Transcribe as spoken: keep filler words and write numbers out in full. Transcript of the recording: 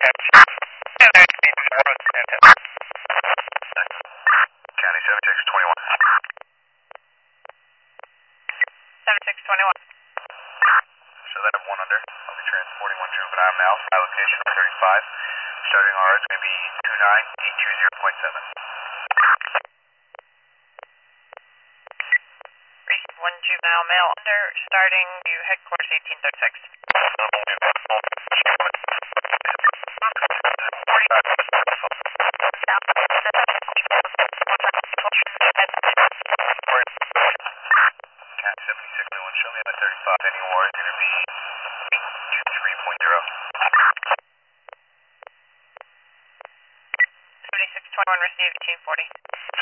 County seventy-six twenty-one. seventy-six twenty-one. So that I'm one under. I'll be transporting one juvenile now. My location thirty-five. Starting R is going to be two nine eight two zero point seven. One juvenile male under, starting to headquarters eighteen thirty-six. Cat seventy-six twenty-one, show me at thirty-five. Any war is going to be eight two three point zero. seventy-six twenty-one, received eighteen forty.